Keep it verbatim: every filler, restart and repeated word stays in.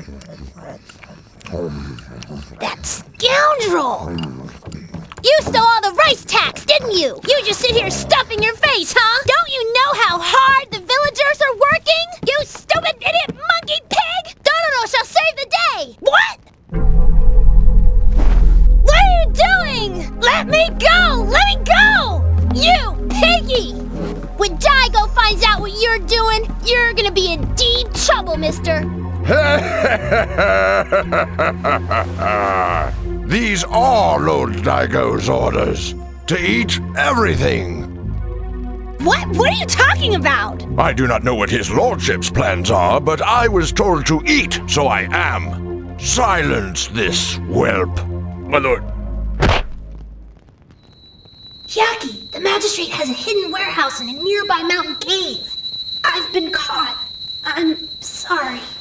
That scoundrel! You stole all the rice tax, didn't you? You just sit here stuffing your face, huh? Don't you know how hard the villagers are working? You stupid idiot monkey pig! Dororo shall save the day! What? What are you doing? Let me go! Let me go! You piggy! When Daigo finds out what you're doing, you're gonna be in deep trouble, mister. These are Lord Daigo's orders. To eat everything. What? What are you talking about? I do not know what his lordship's plans are, but I was told to eat, so I am. Silence this whelp. My lord. Yaki, the magistrate has a hidden warehouse in a nearby mountain cave. I've been caught. I'm sorry.